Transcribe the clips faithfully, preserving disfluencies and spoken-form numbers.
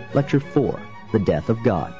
Lecture four, The Death of God.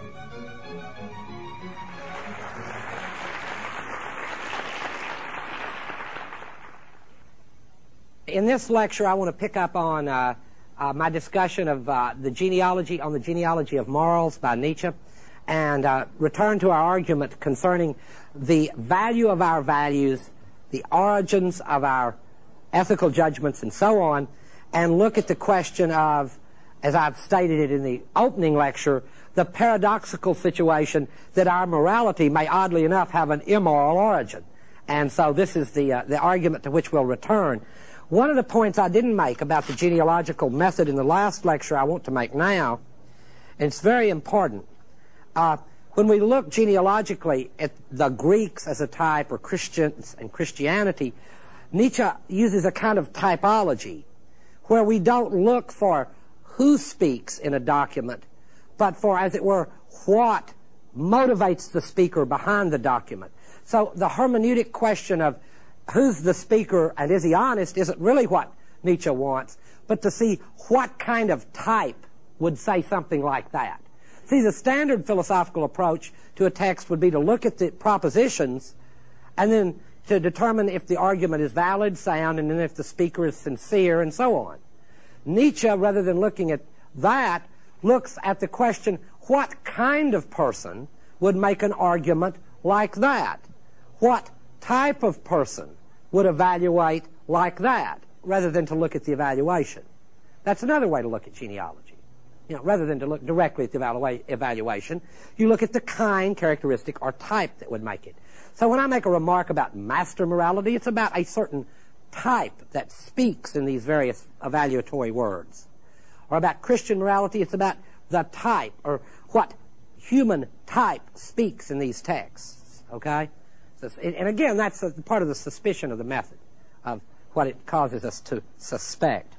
In this lecture, I want to pick up on uh, uh, my discussion of uh, the genealogy, on the genealogy of morals by Nietzsche, and uh, return to our argument concerning the value of our values, the origins of our ethical judgments, and so on, and look at the question of, as I've stated it in the opening lecture, the paradoxical situation that our morality may, oddly enough, have an immoral origin. And so this is the, uh, the argument to which we'll return. One of the points I didn't make about the genealogical method in the last lecture I want to make now, and it's very important. Uh, when we look genealogically at the Greeks as a type, or Christians and Christianity, Nietzsche uses a kind of typology where we don't look for who speaks in a document, but for, as it were, what motivates the speaker behind the document. So the hermeneutic question of who's the speaker and is he honest isn't really what Nietzsche wants, but to see what kind of type would say something like that. See, the standard philosophical approach to a text would be to look at the propositions and then to determine if the argument is valid, sound, and then if the speaker is sincere, and so on. Nietzsche, rather than looking at that, looks at the question, what kind of person would make an argument like that? What type of person would evaluate like that, rather than to look at the evaluation? That's another way to look at genealogy. You know, rather than to look directly at the evalu- evaluation, you look at the kind, characteristic, or type that would make it. So when I make a remark about master morality, it's about a certain type that speaks in these various evaluatory words. Or about Christian morality, it's about the type, or what human type speaks in these texts. Okay? So, and again, that's a, part of the suspicion of the method, of what it causes us to suspect.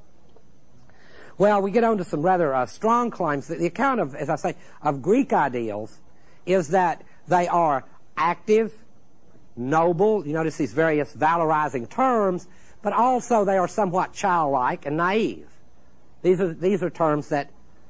Well, we get on to some rather uh, strong claims. The, the account of, as I say, of Greek ideals is that they are active, noble. You notice these various valorizing terms, but also they are somewhat childlike and naive. These are, these are terms that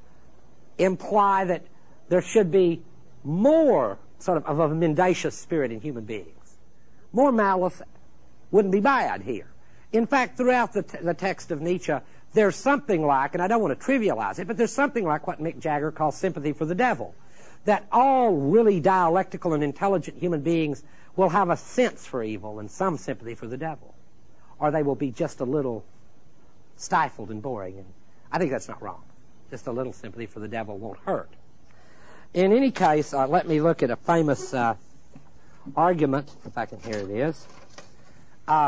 imply that there should be more sort of, of a mendacious spirit in human beings. More malice wouldn't be bad here. In fact, throughout the, t- the text of Nietzsche, there's something like, and I don't want to trivialize it, but there's something like what Mick Jagger calls sympathy for the devil. That all really dialectical and intelligent human beings will have a sense for evil and some sympathy for the devil. Or they will be just a little stifled and boring. And I think that's not wrong. Just a little sympathy for the devil won't hurt. In any case, uh, let me look at a famous uh, argument, if I can, here it is. Uh,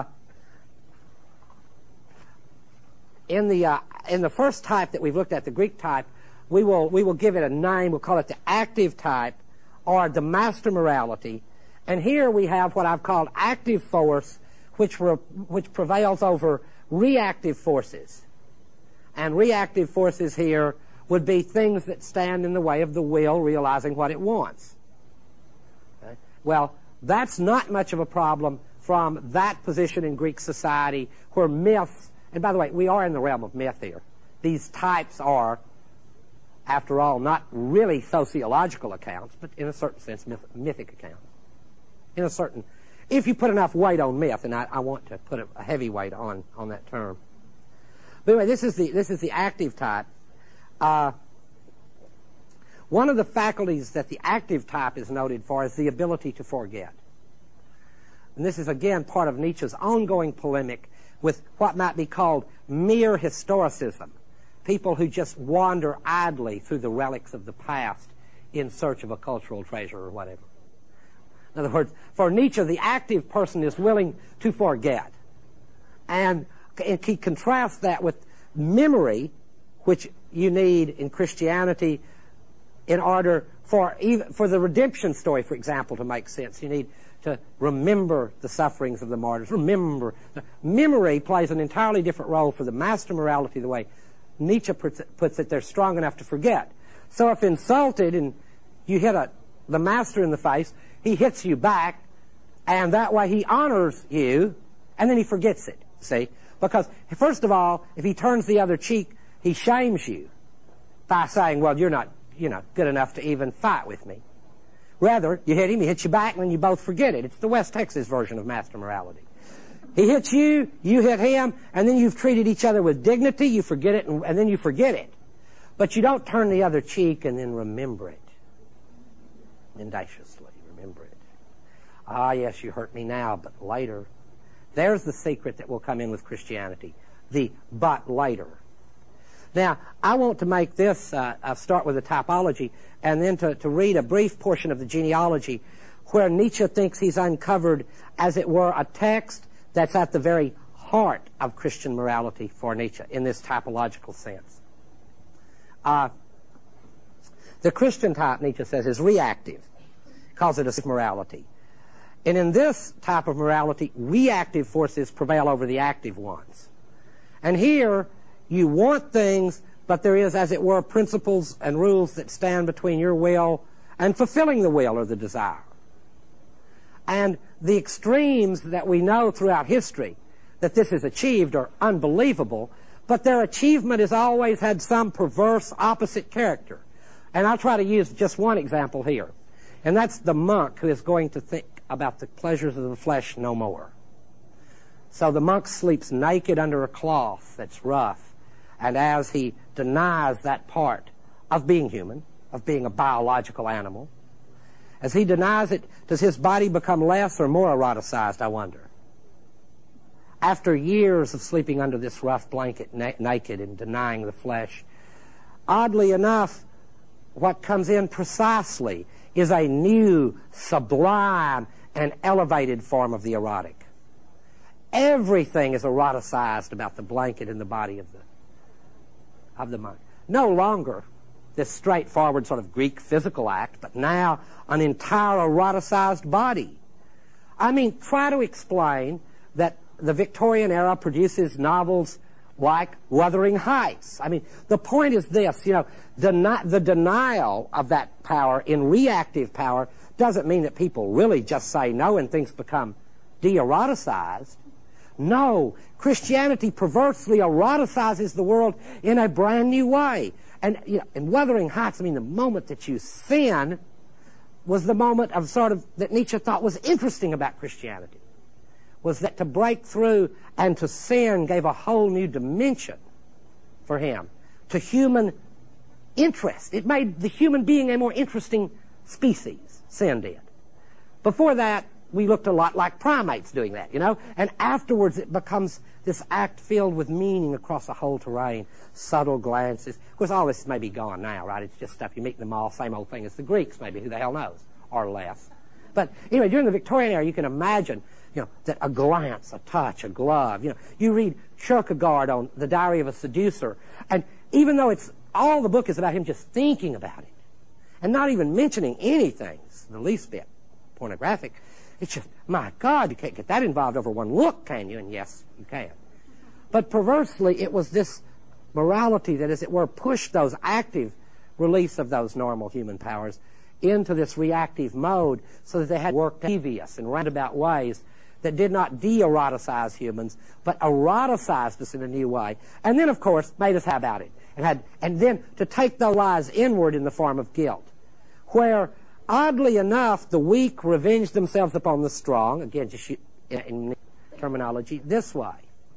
in the uh, in the first type that we've looked at, the Greek type, we will we will give it a name. We'll call it the active type, or the master morality. And here we have what I've called active force, which re, which prevails over reactive forces. And reactive forces here would be things that stand in the way of the will realizing what it wants. Okay? Well, that's not much of a problem from that position in Greek society where myths, and by the way, we are in the realm of myth here. These types are, after all, not really sociological accounts, but in a certain sense, myth, mythic accounts. In a certain, if you put enough weight on myth, and I, I want to put a, a heavy weight on, on that term. But anyway, this is the, this is the active type. Uh, one of the faculties that the active type is noted for is the ability to forget. And this is, again, part of Nietzsche's ongoing polemic with what might be called mere historicism, people who just wander idly through the relics of the past in search of a cultural treasure or whatever. In other words, for Nietzsche, the active person is willing to forget. And he contrasts that with memory, which you need in Christianity in order for even for the redemption story, for example, to make sense. You need to remember the sufferings of the martyrs. Remember. Memory plays an entirely different role for the master morality, the way Nietzsche puts it. They're strong enough to forget. So if insulted and you hit a, the master in the face, he hits you back, and that way he honors you, and then he forgets it, see? Because, first of all, if he turns the other cheek, he shames you. by saying, well, you're not, you know, good enough to even fight with me. Rather, you hit him, he hits you back, and then you both forget it. It's the West Texas version of master morality. He hits you, you hit him, and then you've treated each other with dignity, you forget it, and, and then you forget it. But you don't turn the other cheek and then remember it. Mendaciously remember it. Ah, yes, you hurt me now, but later. There's the secret that will come in with Christianity. The but later. Now, I want to make this, uh, uh, start with a typology, and then to, to read a brief portion of the genealogy where Nietzsche thinks he's uncovered, as it were, a text that's at the very heart of Christian morality for Nietzsche in this typological sense. Uh, the Christian type, Nietzsche says, is reactive. He calls it a morality. And in this type of morality, reactive forces prevail over the active ones. And here, you want things, but there is, as it were, principles and rules that stand between your will and fulfilling the will or the desire. And the extremes that we know throughout history that this is achieved are unbelievable, but their achievement has always had some perverse opposite character. And I'll try to use just one example here. And that's the monk who is going to think about the pleasures of the flesh no more. So the monk sleeps naked under a cloth that's rough, and as he denies that part of being human, of being a biological animal, as he denies it, does his body become less or more eroticized, I wonder? After years of sleeping under this rough blanket na- naked and denying the flesh, oddly enough, what comes in precisely is a new, sublime, and elevated form of the erotic. Everything is eroticized about the blanket and the body of the, of the monk. No longer this straightforward sort of Greek physical act, but now an entire eroticized body. I mean, try to explain that the Victorian era produces novels like Wuthering Heights. I mean, the point is this, you know, deni- the denial of that power in reactive power doesn't mean that people really just say no and things become de-eroticized. No, Christianity perversely eroticizes the world in a brand new way. And, you know, in Wuthering Heights, I mean, the moment that you sin was the moment of sort of that Nietzsche thought was interesting about Christianity. Was that to break through and to sin gave a whole new dimension for him to human interest. It made the human being a more interesting species, sin did. Before that, we looked a lot like primates doing that, you know? And afterwards it becomes this act filled with meaning across the whole terrain, subtle glances. Of course, all this may be gone now, right? It's just stuff you meet in the mall, same old thing as the Greeks, maybe. Who the hell knows? Or less. But anyway, during the Victorian era, you can imagine, you know, that a glance, a touch, a glove, you know, you read Kierkegaard on The Diary of a Seducer, and even though it's, all the book is about him just thinking about it, and not even mentioning anything, the least bit pornographic, it's just, my God, you can't get that involved over one look, can you? And yes, you can. But perversely, it was this morality that, as it were, pushed those active release of those normal human powers into this reactive mode so that they had worked devious and roundabout ways that did not de-eroticize humans, but eroticized us in a new way. And then, of course, made us have about it. And, had, and then to take those lies inward in the form of guilt, where oddly enough, the weak revenge themselves upon the strong, again, just in terminology, this way.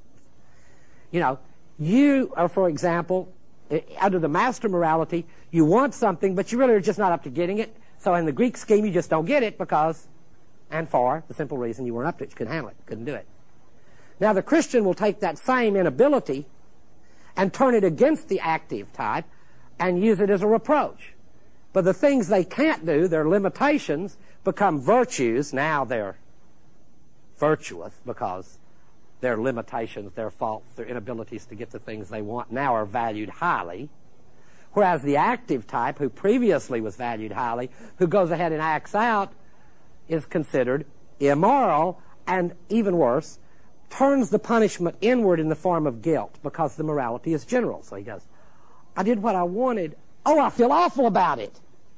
You know, you are, for example, under the master morality, you want something, but you really are just not up to getting it. So in the Greek scheme, you just don't get it because, and for the simple reason you weren't up to it. You couldn't handle it. Couldn't do it. Now, the Christian will take that same inability and turn it against the active type and use it as a reproach. But the things they can't do, their limitations, become virtues. Now they're virtuous because their limitations, their faults, their inabilities to get the things they want now are valued highly. Whereas the active type, who previously was valued highly, who goes ahead and acts out, is considered immoral, and even worse, turns the punishment inward in the form of guilt because the morality is general. So he goes, I did what I wanted. Oh, I feel awful about it.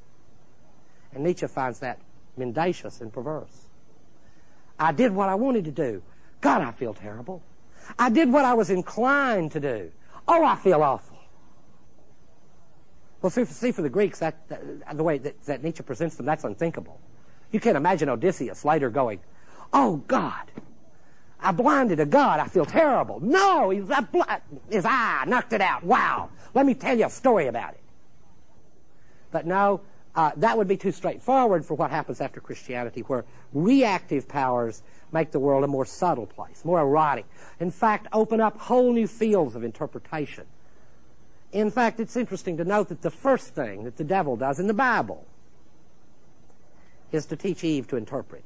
And Nietzsche finds that mendacious and perverse. I did what I wanted to do. God, I feel terrible. I did what I was inclined to do. Oh, I feel awful. Well, see, see for the Greeks, that, that the way that, that Nietzsche presents them, that's unthinkable. You can't imagine Odysseus later going, "Oh, God, I blinded a god. I feel terrible." No, he's a bl- his eye knocked it out. Wow. Let me tell you a story about it. But no, uh, that would be too straightforward for what happens after Christianity, where reactive powers make the world a more subtle place, more erotic. In fact, open up whole new fields of interpretation. In fact, it's interesting to note that the first thing that the devil does in the Bible is to teach Eve to interpret.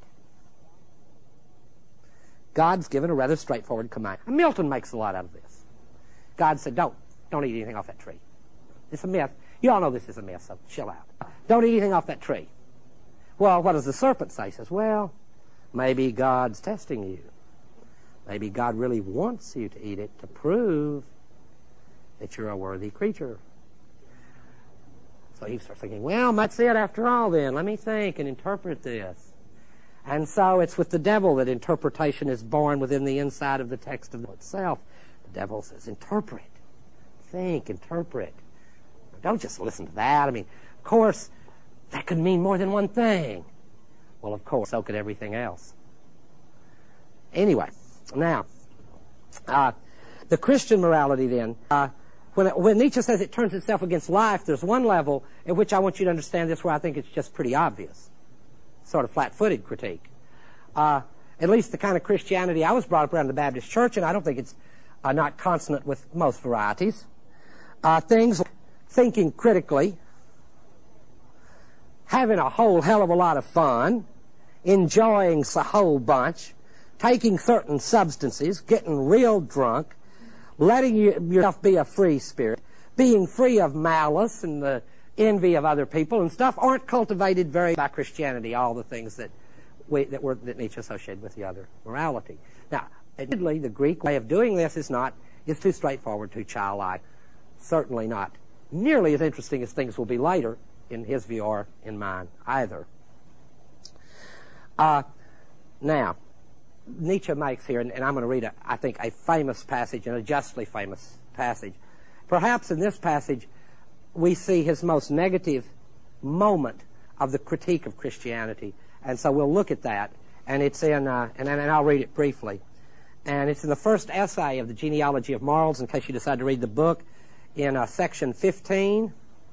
God's given a rather straightforward command. Milton makes a lot out of this. God said, don't, don't eat anything off that tree. It's a myth. You all know this is a myth, so chill out. Don't eat anything off that tree. Well, what does the serpent say? He says, well, maybe God's testing you. Maybe God really wants you to eat it to prove that you're a worthy creature. So he starts thinking, well, that's it after all then. Let me think and interpret this. And so it's with the devil that interpretation is born within the inside of the text of itself. The devil says, interpret. Think, interpret. Don't just listen to that. I mean, of course, that could mean more than one thing. Well, of course, so could everything else. Anyway, now, uh, the Christian morality then, uh, when, when Nietzsche says it turns itself against life, there's one level at which I want you to understand this where I think it's just pretty obvious. Sort of flat-footed critique. Uh, at least the kind of Christianity I was brought up around the Baptist church, and I don't think it's uh, not consonant with most varieties. Uh, things like thinking critically, having a whole hell of a lot of fun, enjoying a whole bunch, taking certain substances, getting real drunk, letting you, yourself be a free spirit, being free of malice and the envy of other people and stuff aren't cultivated very by Christianity, all the things that we, that were that Nietzsche associated with the other morality. Now, admittedly, the Greek way of doing this is not is too straightforward, too childlike. Certainly not nearly as interesting as things will be later in his view or in mine either. Uh, now, Nietzsche makes here, and, and I'm going to read, a, I think, a famous passage, and a justly famous passage. Perhaps in this passage, we see his most negative moment of the critique of Christianity. And so we'll look at that. And it's in, uh, and, and I'll read it briefly. And it's in the first essay of the Genealogy of Morals, in case you decide to read the book, in uh, section fifteen.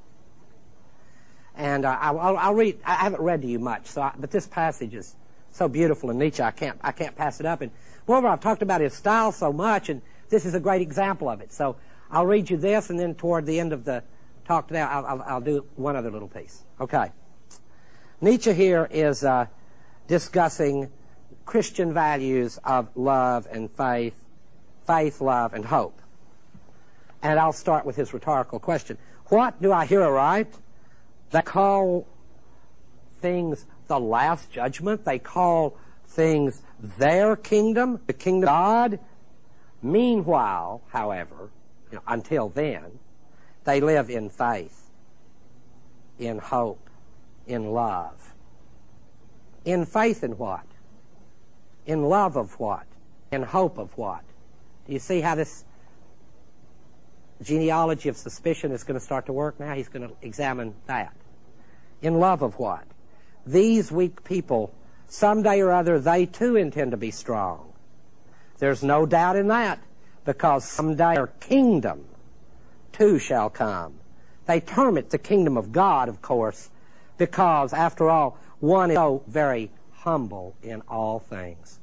And uh, I'll, I'll read, I haven't read to you much, so I, but this passage is so beautiful in Nietzsche, I can't, I can't pass it up. And moreover, I've talked about his style so much, and this is a great example of it. So I'll read you this, and then toward the end of the talk today, I'll, I'll, I'll do one other little piece. Okay. Nietzsche here is uh, discussing Christian values of love and faith, faith, love, and hope. And I'll start with his rhetorical question. What do I hear aright? They call things the last judgment. They call things their kingdom, the kingdom of God. Meanwhile, however, you know, until then, they live in faith, in hope, in love. In faith in what? In love of what? In hope of what? Do you see how this genealogy of suspicion is going to start to work now? He's going to examine that. In love of what? These weak people, someday or other, they too intend to be strong. There's no doubt in that, because someday their kingdom too shall come. They term it the kingdom of God, of course, because, after all, one is so very humble in all things.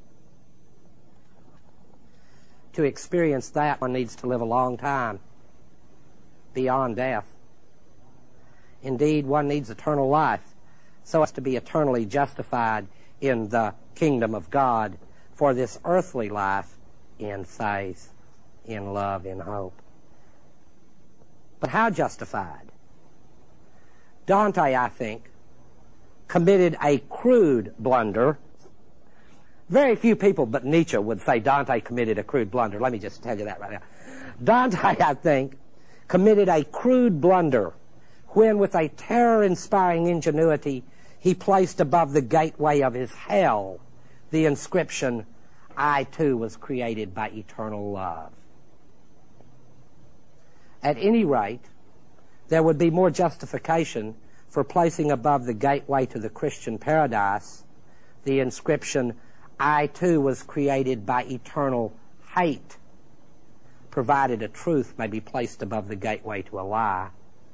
To experience that, one needs to live a long time, beyond death. Indeed, one needs eternal life, so as to be eternally justified in the kingdom of God for this earthly life in faith, in love, in hope. But how justified? Dante, I think, committed a crude blunder. Very few people but Nietzsche would say Dante committed a crude blunder. Let me just tell you that right now. Dante, I think, committed a crude blunder when, with a terror-inspiring ingenuity, he placed above the gateway of his hell the inscription, "I too was created by eternal love." At any rate, there would be more justification for placing above the gateway to the Christian paradise the inscription, I too was created by eternal hate, provided a truth may be placed above the gateway to a lie.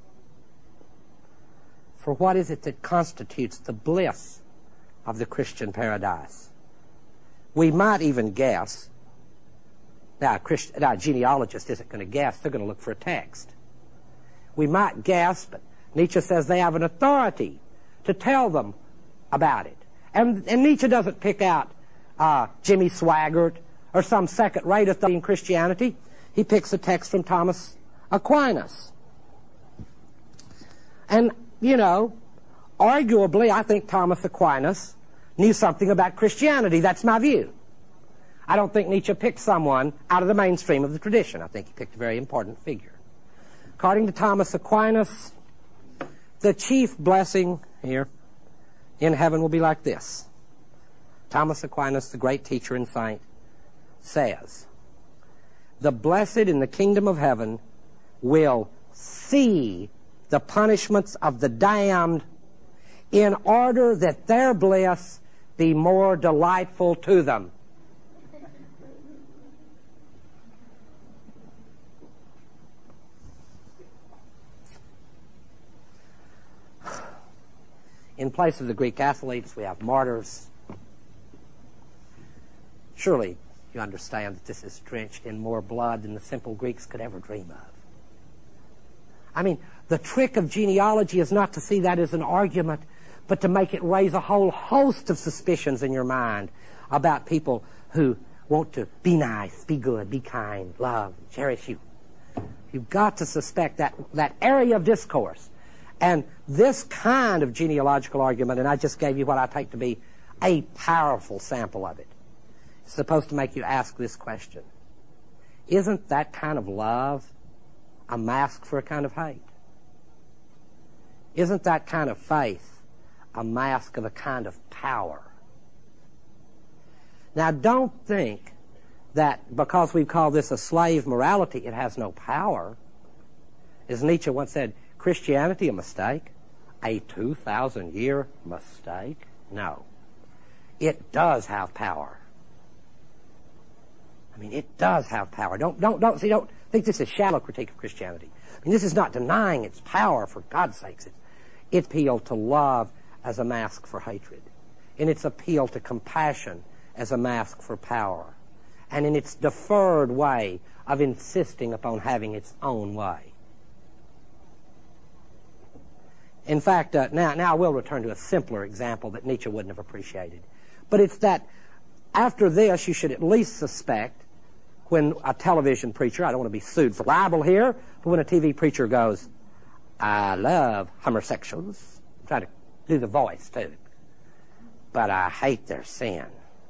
For what is it that constitutes the bliss of the Christian paradise? We might even guess. Now, a, Christian, now, a genealogist isn't going to guess. They're going to look for a text. We might guess, but Nietzsche says they have an authority to tell them about it. And, and Nietzsche doesn't pick out uh, Jimmy Swaggart or some second-rate authority in Christianity. He picks a text from Thomas Aquinas. And, you know, arguably, I think Thomas Aquinas knew something about Christianity. That's my view. I don't think Nietzsche picked someone out of the mainstream of the tradition. I think he picked a very important figure. According to Thomas Aquinas, the chief blessing here in heaven will be like this. Thomas Aquinas, the great teacher and saint, says, the blessed in the kingdom of heaven will see the punishments of the damned in order that their bliss be more delightful to them. In place of the Greek athletes, we have martyrs. Surely you understand that this is drenched in more blood than the simple Greeks could ever dream of. I mean, the trick of genealogy is not to see that as an argument, but to make it raise a whole host of suspicions in your mind about people who want to be nice, be good, be kind, love, cherish you. You've got to suspect that, that area of discourse. And this kind of genealogical argument, and I just gave you what I take to be a powerful sample of it, is supposed to make you ask this question. Isn't that kind of love a mask for a kind of hate? Isn't that kind of faith a mask of a kind of power? Now, don't think that because we've called this a slave morality, it has no power. As Nietzsche once said, Christianity a mistake? A two thousand year mistake? No. It does have power. I mean, it does have power. Don't, don't, don't, see, don't think this is shallow critique of Christianity. I mean, this is not denying its power, for God's sakes. It's its appeal to love as a mask for hatred. In its appeal to compassion as a mask for power. And in its deferred way of insisting upon having its own way. In fact, uh, now, now I will return to a simpler example that Nietzsche wouldn't have appreciated. But it's that after this, you should at least suspect when a television preacher, I don't want to be sued for libel here, but when a T V preacher goes, I love homosexuals, I'm trying to do the voice too, but I hate their sin.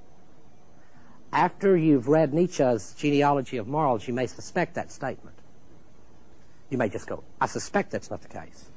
After you've read Nietzsche's Genealogy of Morals, you may suspect that statement. You may just go, I suspect that's not the case.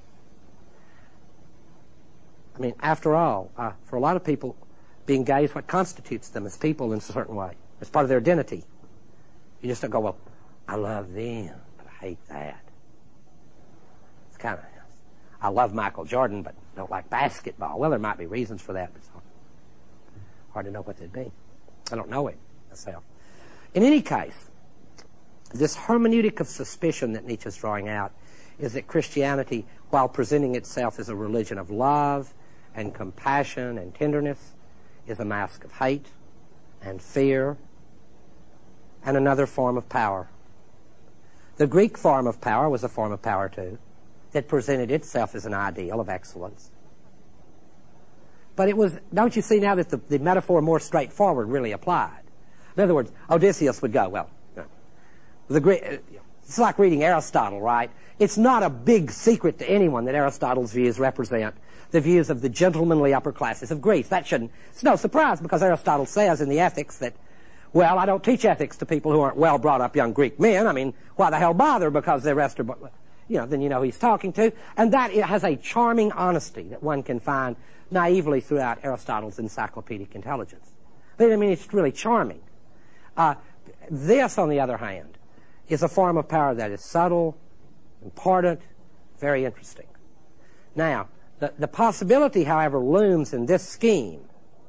I mean, after all, uh, for a lot of people, being gay is what constitutes them as people in a certain way. It's part of their identity. You just don't go, well, I love them, but I hate that. It's kind of, I love Michael Jordan, but don't like basketball. Well, there might be reasons for that, but it's hard, hard to know what they'd be. I don't know it myself. In any case, this hermeneutic of suspicion that Nietzsche's drawing out is that Christianity, while presenting itself as a religion of love and compassion and tenderness, is a mask of hate and fear and another form of power. The Greek form of power was a form of power too, that presented itself as an ideal of excellence. But it was, don't you see now that the, the metaphor more straightforward really applied? In other words, Odysseus would go, well, you know, the Greek, it's like reading Aristotle, right? It's not a big secret to anyone that Aristotle's views represent the views of the gentlemanly upper classes of Greece. That shouldn't, it's no surprise because Aristotle says in the Ethics that, well, I don't teach ethics to people who aren't well brought up young Greek men. I mean, why the hell bother, because the rest are, you know, then you know who he's talking to. And that it has a charming honesty that one can find naively throughout Aristotle's encyclopedic intelligence. But I mean, it's really charming. Uh, this, on the other hand, is a form of power that is subtle, important, Very interesting. Now, the, the possibility, however, looms in this scheme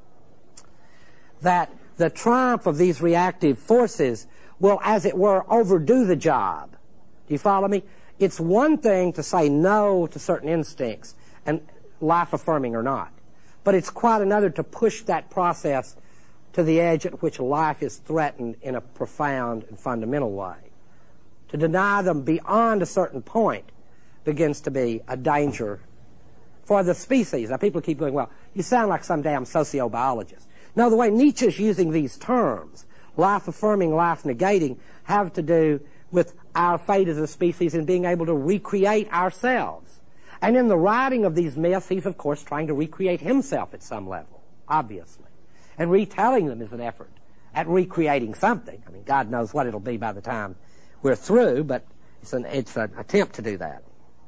that the triumph of these reactive forces will, as it were, overdo the job. Do you follow me? It's one thing to say no to certain instincts, and life-affirming or not. But it's quite another to push that process to the edge at which life is threatened in a profound and fundamental way. To deny them beyond a certain point begins to be a danger for the species. Now, people keep going, well, you sound like some damn sociobiologist. No, the way Nietzsche's using these terms, life-affirming, life-negating, have to do with our fate as a species in being able to recreate ourselves. And in the writing of these myths, he's, of course, trying to recreate himself at some level, obviously. And retelling them is an effort at recreating something. I mean, God knows what it'll be by the time we're through, but it's an, it's an attempt to do that.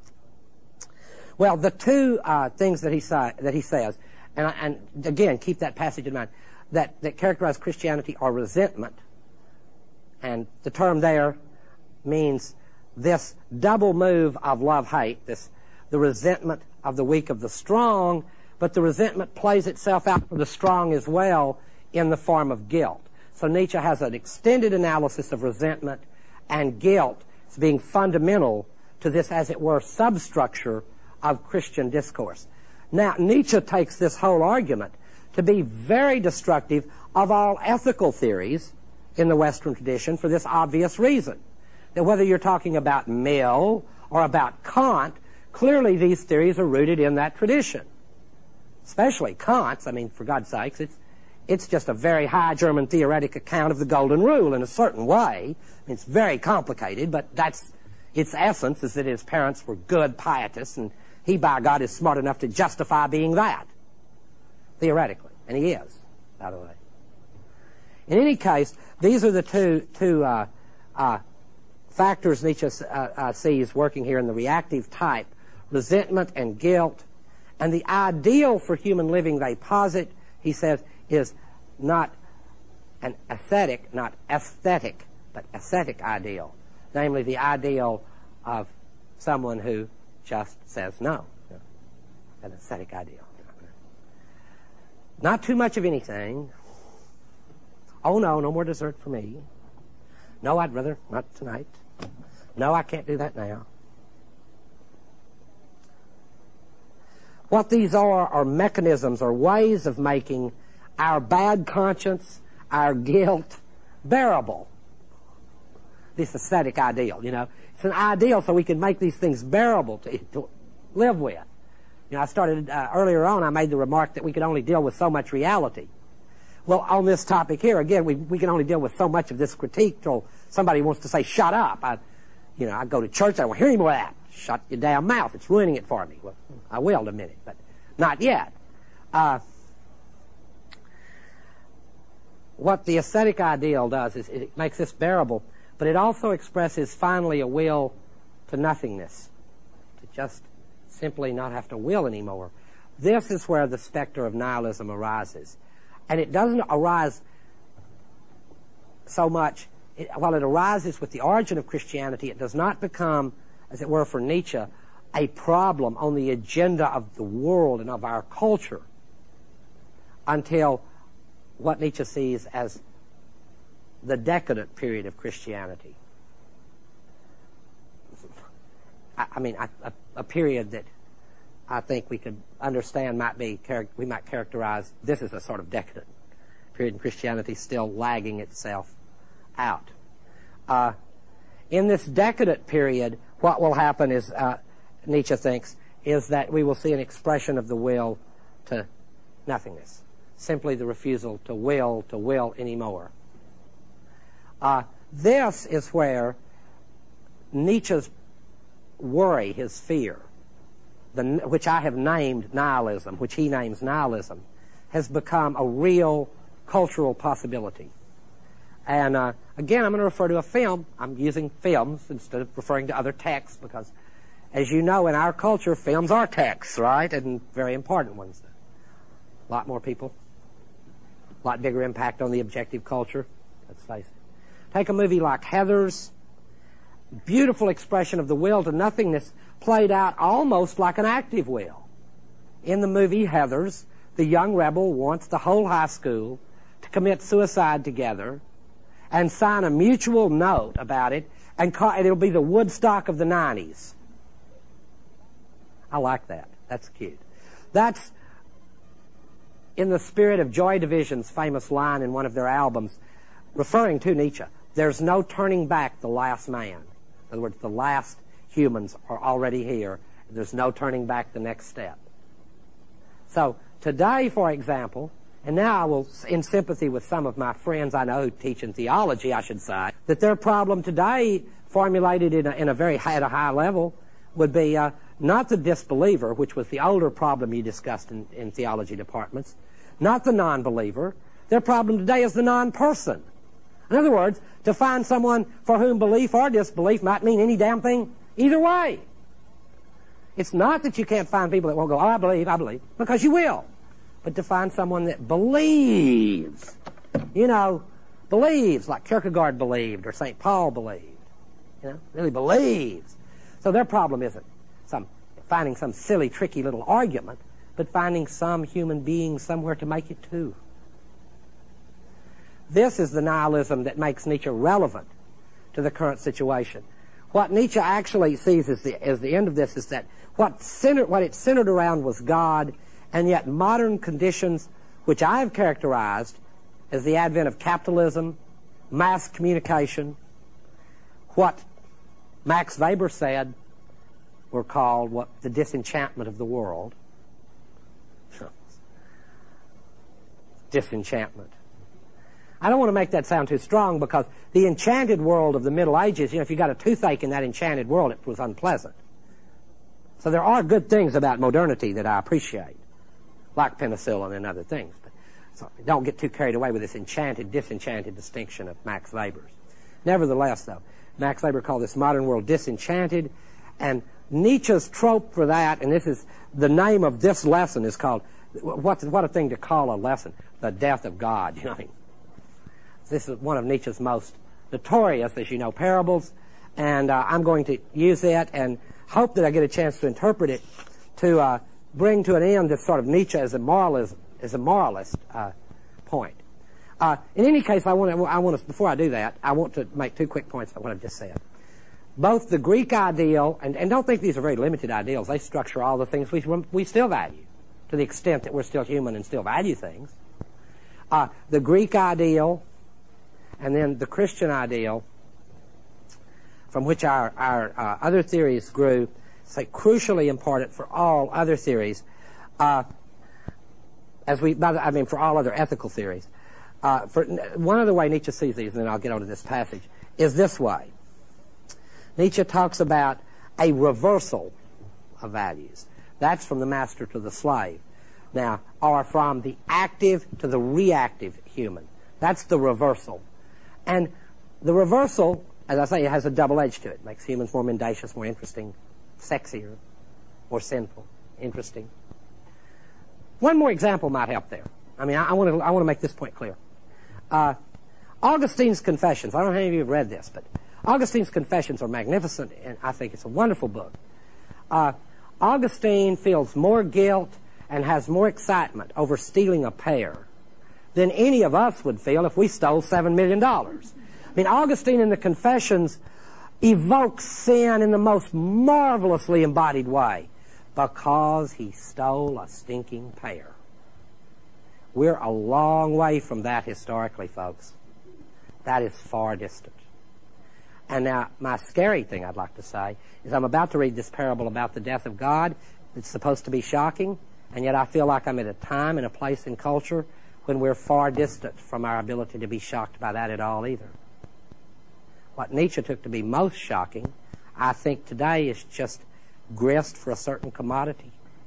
Well, the two uh, things that he, sa- that he says, and, and again, keep that passage in mind, that, that characterize Christianity are resentment, and the term there means this double move of love-hate, this the resentment of the weak of the strong, but the resentment plays itself out for the strong as well in the form of guilt. So Nietzsche has an extended analysis of resentment and guilt as being fundamental to this, as it were, substructure of Christian discourse. Now, Nietzsche takes this whole argument to be very destructive of all ethical theories in the Western tradition for this obvious reason. That whether you're talking about Mill or about Kant, clearly these theories are rooted in that tradition. Especially Kant's. I mean, for God's sakes, it's, it's just a very high German theoretic account of the Golden Rule in a certain way. I mean, it's very complicated, but that's its essence, is that his parents were good pietists, and he, by God, is smart enough to justify being that, theoretically. And he is, by the way. In any case, these are the two, two uh, uh, factors Nietzsche uh, uh, sees working here in the reactive type, resentment and guilt. And the ideal for human living they posit, he says, is not an ascetic, not aesthetic, but ascetic ideal. Namely, the ideal of someone who just says no. An ascetic ideal. Not too much of anything. Oh, no, no more dessert for me. No, I'd rather not tonight. No, I can't do that now. What these are are mechanisms or ways of making our bad conscience, our guilt, bearable. This ascetic ideal, you know. It's an ideal so we can make these things bearable to, to live with. You know, I started, uh, earlier on, I made the remark that we could only deal with so much reality. Well, on this topic here, again, we, we can only deal with so much of this critique till somebody wants to say, shut up. I, you know, I go to church, I won't hear any more of that. Shut your damn mouth. It's ruining it for me. Well, I will in a minute, but not yet. Uh, what the ascetic ideal does is it makes this bearable, but it also expresses finally a will to nothingness, to just simply not have to will anymore. This is where the specter of nihilism arises. And it doesn't arise so much, it, while it arises with the origin of Christianity, it does not become, as it were for Nietzsche, a problem on the agenda of the world and of our culture until what Nietzsche sees as the decadent period of Christianity. I, I mean, a, a, a period that I think we could understand might be, we might characterize this as a sort of decadent period in Christianity, still lagging itself out. Uh, in this decadent period, what will happen is, uh, Nietzsche thinks, is that we will see an expression of the will to nothingness. Simply the refusal to will, to will anymore. Uh, this is where Nietzsche's worry, his fear, the, which I have named nihilism, which he names nihilism, has become a real cultural possibility. And uh, again, I'm going to refer to a film. I'm using films instead of referring to other texts because, as you know, in our culture, films are texts, right? And very important ones. A lot more people, a lot bigger impact on the objective culture. Let's face it. Take a movie like Heathers. beautiful expression of the will to nothingness played out almost like an active will. In the movie Heathers, the young rebel wants the whole high school to commit suicide together and sign a mutual note about it, and call, it'll be the Woodstock of the nineties. I like that. That's cute. That's in the spirit of Joy Division's famous line in one of their albums, referring to Nietzsche. There's no turning back the last man. In other words, the last humans are already here. There's no turning back the next step. So today, for example, and now I will, in sympathy with some of my friends I know who teach in theology, I should say, that their problem today, formulated in a, in a very high, at a high level, would be uh, not the disbeliever, which was the older problem you discussed in, in theology departments, not the non-believer. Their problem today is the non-person. In other words, to find someone for whom belief or disbelief might mean any damn thing either way. It's not that you can't find people that won't go, oh, I believe, I believe, because you will. But to find someone that believes, you know, believes like Kierkegaard believed or Saint Paul believed, you know, really believes. So their problem isn't some finding some silly, tricky little argument, but finding some human being somewhere to make it to. This is the nihilism that makes Nietzsche relevant to the current situation. What Nietzsche actually sees as the, as the end of this is that what, centered, what it centered around was God, and yet modern conditions, which I have characterized as the advent of capitalism, mass communication, what Max Weber said were called what the disenchantment of the world. Disenchantment. I don't want to make that sound too strong, because the enchanted world of the Middle Ages, you know, if you got a toothache in that enchanted world, it was unpleasant. So there are good things about modernity that I appreciate, like penicillin and other things. But so don't get too carried away with this enchanted, disenchanted distinction of Max Weber's. Nevertheless, though, Max Weber called this modern world disenchanted, and Nietzsche's trope for that, and this is the name of this lesson, is called, what, what a thing to call a lesson, the death of God. You know, this is one of Nietzsche's most notorious, as you know, parables, and uh, I'm going to use it and hope that I get a chance to interpret it to uh, bring to an end this sort of Nietzsche as a moralism, as a moralist uh, point. Uh, in any case, I want to, I want to, before I do that, I want to make two quick points about what I've just said. Both the Greek ideal, and, and don't think these are very limited ideals, they structure all the things we, we still value, to the extent that we're still human and still value things. Uh, the Greek ideal, and then the Christian ideal, from which our, our uh, other theories grew, say crucially important for all other theories, uh, as we, I mean, for all other ethical theories. Uh, for one other way Nietzsche sees these, and then I'll get on to this passage, is this way. Nietzsche talks about a reversal of values. That's from the master to the slave. Now, or from the active to the reactive human. That's the reversal. And the reversal, as I say, it has a double edge to it. It makes humans more mendacious, more interesting, sexier, more sinful, interesting. One more example might help there. I mean, I, I want to I want to make this point clear. Uh, Augustine's Confessions. I don't know how many of you have read this, but Augustine's Confessions are magnificent, and I think it's a wonderful book. Uh, Augustine feels more guilt and has more excitement over stealing a pear than any of us would feel if we stole seven million dollars. I mean, Augustine in the Confessions evokes sin in the most marvelously embodied way, because he stole a stinking pear. We're a long way from that historically, folks. That is far distant. And now, my scary thing I'd like to say is I'm about to read this parable about the death of God. It's supposed to be shocking, and yet I feel like I'm at a time and a place in culture when we're far distant from our ability to be shocked by that at all either. What Nietzsche took to be most shocking, I think today, is just grist for a certain commodity,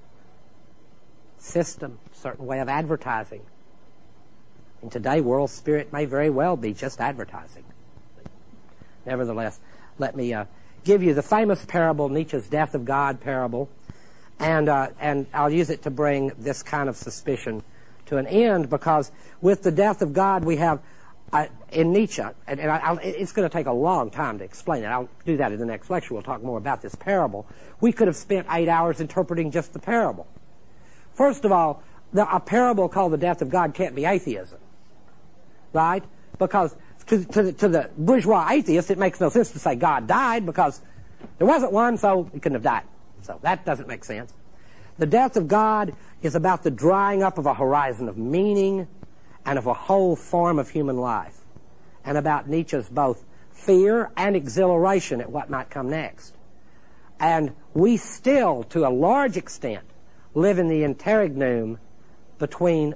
system, certain way of advertising. In today's world, spirit may very well be just advertising. Nevertheless, let me uh, give you the famous parable, Nietzsche's Death of God parable, and uh, and I'll use it to bring this kind of suspicion to an end, because with the death of God we have uh, in Nietzsche, and, and I, I'll, it's going to take a long time to explain it. I'll do that in the next lecture. We'll talk more about this parable. We could have spent eight hours interpreting just the parable. First of all, the, a parable called the death of God can't be atheism, right? Because to, to, the, to the bourgeois atheist, it makes no sense to say God died because there wasn't one, so he couldn't have died. So that doesn't make sense. The death of God is about the drying up of a horizon of meaning and of a whole form of human life, and about Nietzsche's both fear and exhilaration at what might come next. And we still, to a large extent, live in the interregnum between,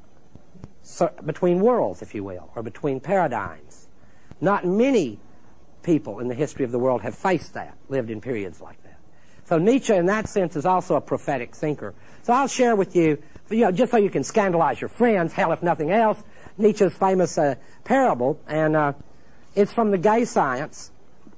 between worlds, if you will, or between paradigms. Not many people in the history of the world have faced that, lived in periods like that. So Nietzsche, in that sense, is also a prophetic thinker. So I'll share with you, you know, just so you can scandalize your friends, hell, if nothing else, Nietzsche's famous uh, parable, and uh, it's from the Gay Science.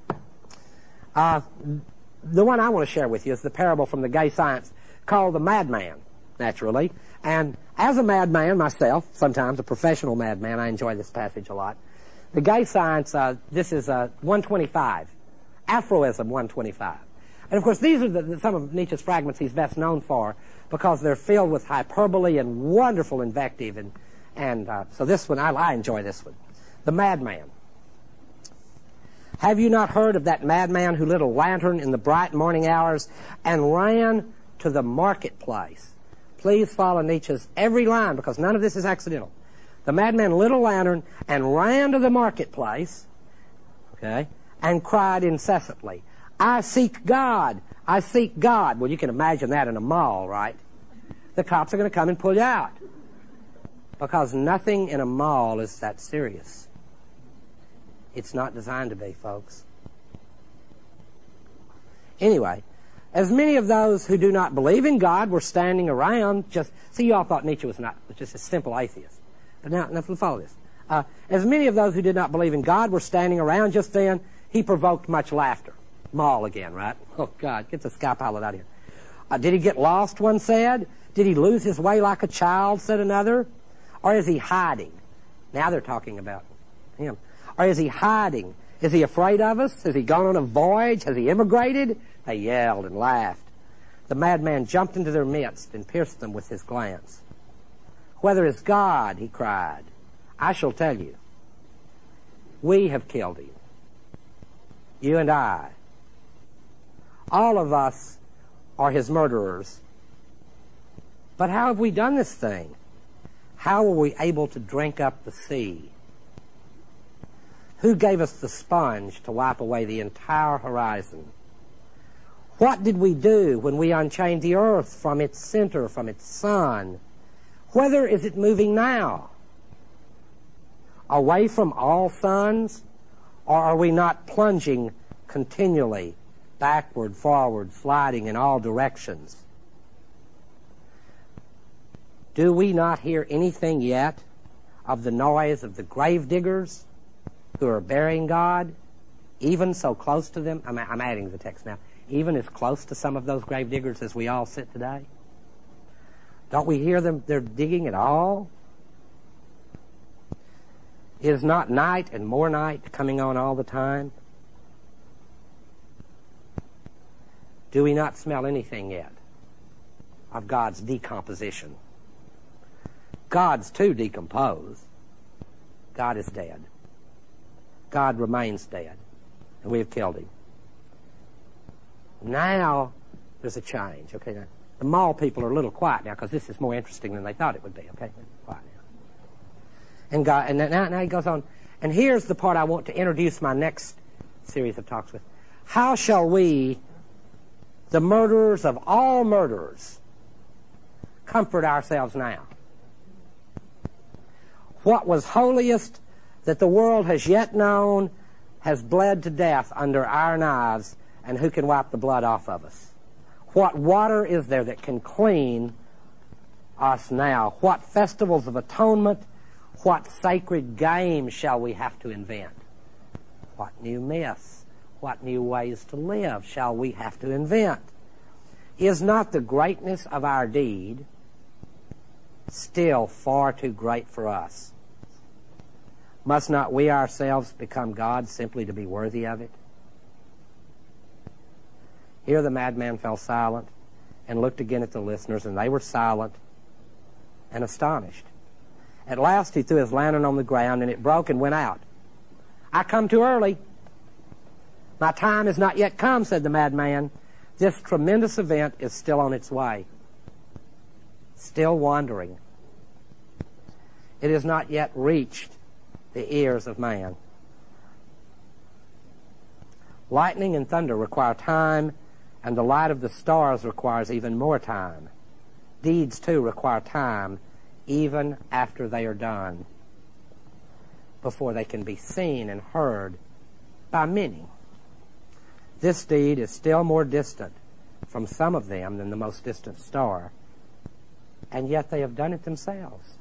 Uh, the one I want to share with you is the parable from the Gay Science called The Madman, naturally. And as a madman myself, sometimes a professional madman, I enjoy this passage a lot. The Gay Science, uh, this is uh, one twenty-five, Aphorism one twenty-five. And of course, these are the, the, some of Nietzsche's fragments he's best known for because they're filled with hyperbole and wonderful invective. And, and uh, so this one, I, I enjoy this one. The Madman. Have you not heard of that madman who lit a lantern in the bright morning hours and ran to the marketplace? Please follow Nietzsche's every line because none of this is accidental. The madman lit a lantern and ran to the marketplace, okay, and cried incessantly, I seek God. I seek God. Well, you can imagine that in a mall, right? The cops are going to come and pull you out because nothing in a mall is that serious. It's not designed to be, folks. Anyway, as many of those who do not believe in God were standing around just... See, you all thought Nietzsche was not was just a simple atheist. But now, now follow this. Uh, as many of those who did not believe in God were standing around just then, he provoked much laughter. Mall again, right? Oh, God, get the sky pilot out of here. Uh, did he get lost, one said? Did he lose his way like a child, said another? Or is he hiding? Now they're talking about him. Or is he hiding? Is he afraid of us? Has he gone on a voyage? Has he immigrated? They yelled and laughed. The madman jumped into their midst and pierced them with his glance. Whether it's God, he cried, I shall tell you. We have killed him. You and I. All of us are his murderers. But how have we done this thing? How were we able to drink up the sea? Who gave us the sponge to wipe away the entire horizon? What did we do when we unchained the earth from its center, from its sun? Whither is it moving now? Away from all suns? Or are we not plunging continually, backward, forward, sliding in all directions? Do we not hear anything yet of the noise of the grave diggers who are burying God, even so close to them? I'm, I'm adding to the text now. Even as close to some of those grave diggers as we all sit today? Don't we hear them? They're digging at all? Is not night and more night coming on all the time? Do we not smell anything yet of God's decomposition? God's too decomposed. God is dead. God remains dead, and we have killed him. Now there's a change. Okay, now the mall people are a little quiet now because this is more interesting than they thought it would be. Okay, quiet now. And God, and now, now he goes on. And here's the part I want to introduce my next series of talks with. How shall we, the murderers of all murderers, comfort ourselves now? What was holiest that the world has yet known has bled to death under our knives, and who can wipe the blood off of us? What water is there that can clean us now? What festivals of atonement, what sacred games shall we have to invent? What new myths, what new ways to live shall we have to invent? Is not the greatness of our deed still far too great for us? Must not we ourselves become gods simply to be worthy of it? Here the madman fell silent and looked again at the listeners, and they were silent and astonished. At last he threw his lantern on the ground, and it broke and went out. "I come too early. My time has not yet come," said the madman. "This tremendous event is still on its way, still wandering. It has not yet reached the ears of man. Lightning and thunder require time, and the light of the stars requires even more time. Deeds, too, require time, even after they are done, before they can be seen and heard by many. This deed is still more distant from some of them than the most distant star, and yet they have done it themselves.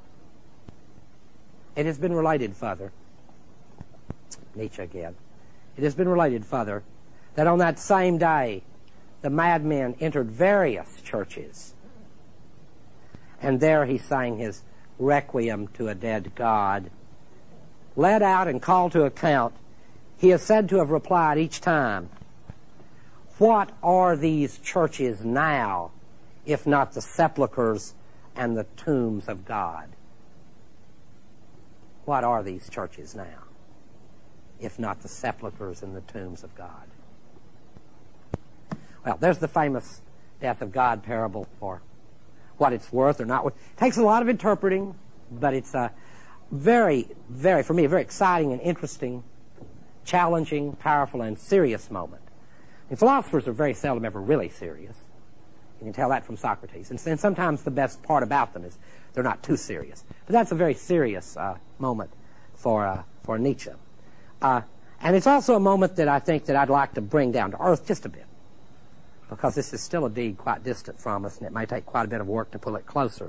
It has been related further," Nietzsche again, "it has been related further that on that same day the madman entered various churches, and there he sang his requiem to a dead god. Led out and called to account, he is said to have replied each time, 'What are these churches now, if not the sepulchres and the tombs of God?' What are these churches now, if not the sepulchres and the tombs of God?" Well, there's the famous death of God parable for what it's worth or not worth. It takes a lot of interpreting, but it's a very, very, for me, a very exciting and interesting, challenging, powerful, and serious moment. And philosophers are very seldom ever really serious. You can tell that from Socrates. And, and sometimes the best part about them is they're not too serious. But that's a very serious uh, moment for uh, for Nietzsche. Uh, and it's also a moment that I think that I'd like to bring down to earth just a bit, because this is still a deed quite distant from us, and it may take quite a bit of work to pull it closer.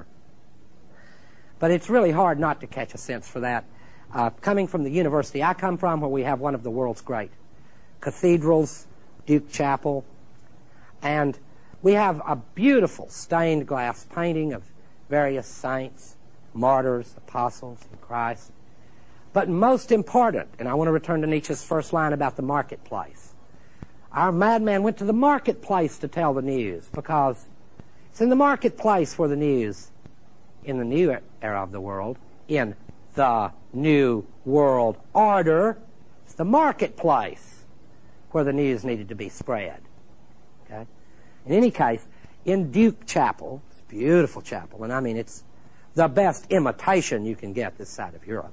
But it's really hard not to catch a sense for that. Uh, coming from the university I come from, where we have one of the world's great cathedrals, Duke Chapel, and we have a beautiful stained glass painting of various saints, martyrs, apostles, and Christ. But most important, and I want to return to Nietzsche's first line about the marketplace, our madman went to the marketplace to tell the news, because it's in the marketplace where the news, in the new era of the world, in the new world order, it's the marketplace where the news needed to be spread. Okay? In any case, in Duke Chapel, it's a beautiful chapel, and I mean it's the best imitation you can get this side of Europe.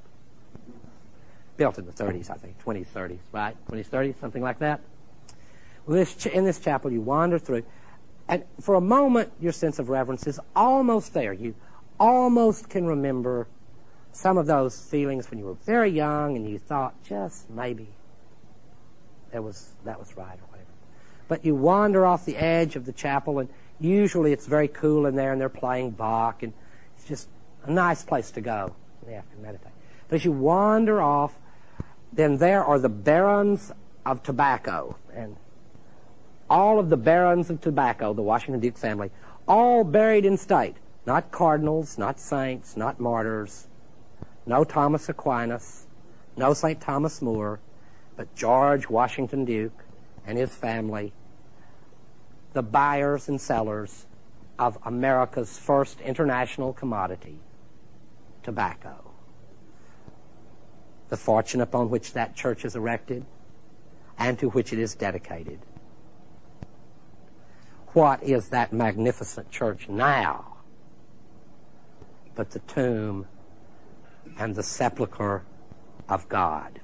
Built in the thirties, I think, twenties, thirties, right? twenties, thirties, something like that. Well, this ch- in this chapel, you wander through, and for a moment, your sense of reverence is almost there. You almost can remember some of those feelings when you were very young and you thought, just maybe that was that was right or whatever. But you wander off the edge of the chapel, and usually it's very cool in there, and they're playing Bach, and it's just a nice place to go in the afternoon, meditate. But as you wander off, then there are the barons of tobacco, and all of the barons of tobacco, the Washington Duke family, all buried in state. Not cardinals, not saints, not martyrs, no Thomas Aquinas, no Saint Thomas More, but George Washington Duke and his family, the buyers and sellers of America's first international commodity, tobacco. The fortune upon which that church is erected and to which it is dedicated. What is that magnificent church now but the tomb and the sepulcher of God?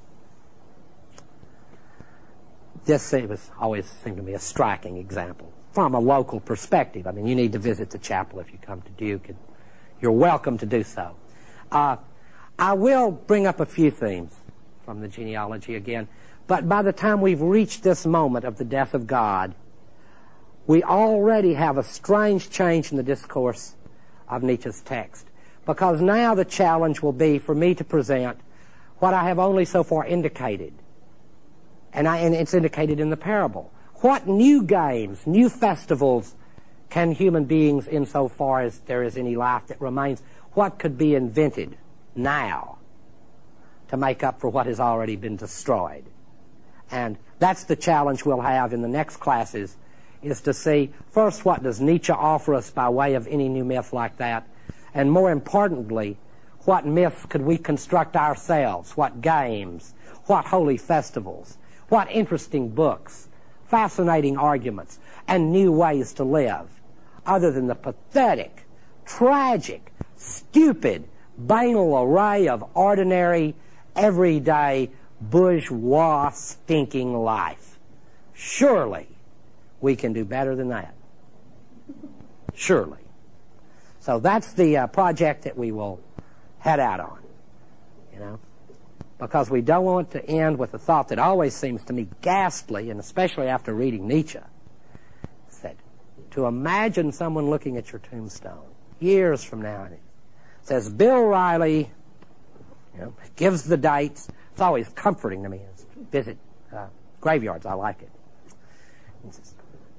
This was always seemed to me a striking example from a local perspective. I mean, you need to visit the chapel if you come to Duke, and you're welcome to do so. Uh, I will bring up a few themes from the genealogy again, but by the time we've reached this moment of the death of God, we already have a strange change in the discourse of Nietzsche's text, because now the challenge will be for me to present what I have only so far indicated, and, I, and it's indicated in the parable. What new games, new festivals can human beings, insofar as there is any life that remains, what could be invented now to make up for what has already been destroyed. And that's the challenge we'll have in the next classes, is to see, first, what does Nietzsche offer us by way of any new myth like that, and more importantly, what myths could we construct ourselves, what games, what holy festivals, what interesting books, fascinating arguments, and new ways to live, other than the pathetic, tragic, stupid, banal array of ordinary, everyday, bourgeois, stinking life. Surely we can do better than that. Surely. So that's the uh, project that we will head out on, you know, because we don't want to end with a thought that always seems to me ghastly, and especially after reading Nietzsche, is that to imagine someone looking at your tombstone years from now and it says, Bill Riley, you know, gives the dates. It's always comforting to me to visit uh, graveyards. I like it. It says,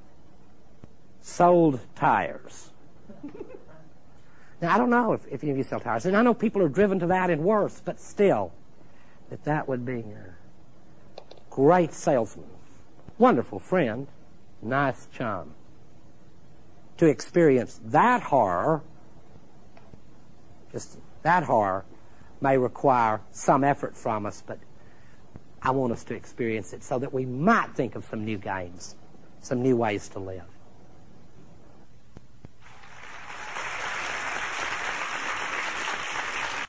sold tires. Now, I don't know if, if any of you sell tires, and I know people are driven to that and worse, but still, that that would be a great salesman, wonderful friend, nice chum. To experience that horror, just that horror, may require some effort from us, but I want us to experience it so that we might think of some new games, some new ways to live.